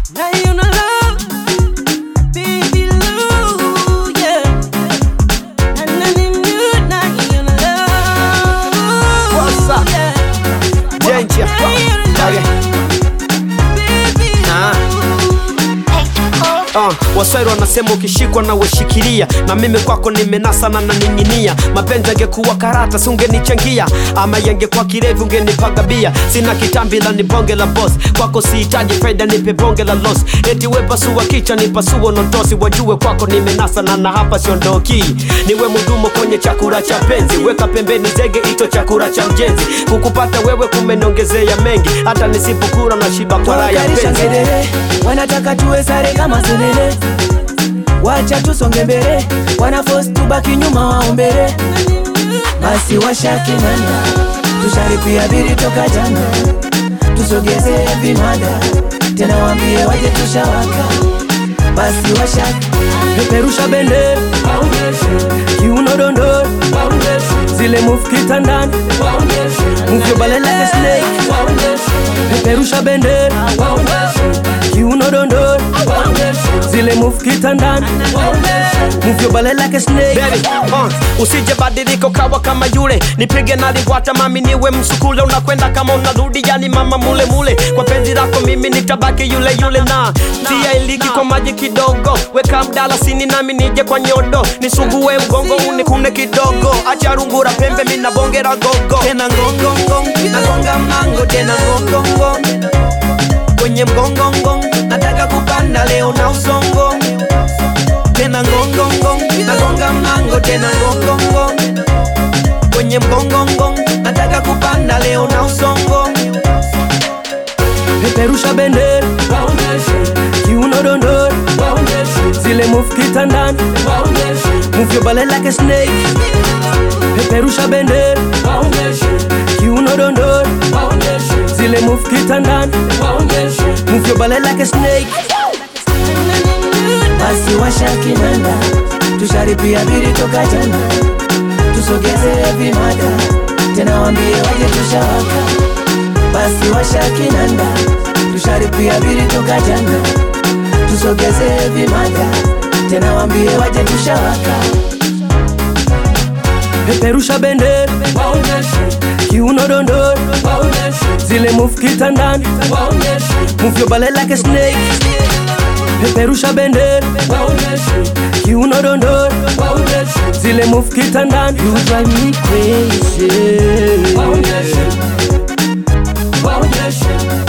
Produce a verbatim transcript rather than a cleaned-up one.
Now you know love, baby love, yeah. And nothing new, now you know love. What's up? Yeah. Danger. Okay. Uh, Waswahili wanasema ukishikwa na washikilia, na mimi kwako nimenasa na naning'inia. Mapenzi yangekuwa karata sungenichangia, ama yangekuwa kirevi ungenipaga bia. Sina kitambi la nibonge la boss, kwako sihitaji faida nipe bonge la loss. Eti we pasua kicha ni pasuo notosi, wajue kwako nimenasa na na hapa siondoki. Niwe mudumo kwenye chakula cha penzi, weka pembeni zege ito chakula cha mjenzi. Kukupata wewe kumenongezea mengi, hata nisipokula na shiba kwa raya penzi. Wanataka tuwe sare kama senele, wacha tusonge mbele, wana force tubaki nyuma waombele. Basi washaki nanda, tusharipia biri toka jana, tusogeze vimada, tena wambie waje tushawaka. Basi washaki, peperusha bendera, kiuno dondoro, zile move kitandani, move your body like a snake. Peperusha bendera, kiuno dondoro, zile move kitandani, move your body like a snake. Baby, uh, usije badilika kawa kama yule, nipige na liwata mami niwe msukule. Unakwenda kama unarudi yani mama mule mule, kwa penzi lako mimi nitabaki yule yule. Na tia iliki kwa maji kidogo, weka mdalasini nami nije kwa nyodo, nisugue mgongo unikune kidogo. Acha rungura pembe mina bongera gogo, tena ngongo ngong, nagonga mango tena ngongo ngong. Kwenye mgongo ngong, nataka kupanda leo na usongo, tena ngongo ngong, nagonga mango tena ngongo ngong. Kwenye mgongo ngong, nataka kupanda leo na usongo. Peperusha bendera, kiuno dondoro, zile move kitandani, move your body like a snake. Peperusha bendera, kiuno dondoro, zile move kitandani, move your body like a snake. Basi washaki nanda, tusharipia biri toka jana, tusogeze vimada, tena wambie waje tushawaka. Basi washaki nanda, tusharipia biri toka jana, tusogeze vimada, tena wambie waje tushawaka. Peperusha bendera, kiuno dondoro, zile move kitandani, move your body like a snake. Peperusha bendera, kiuno dondoro, zile move kitandani. You drive me crazy.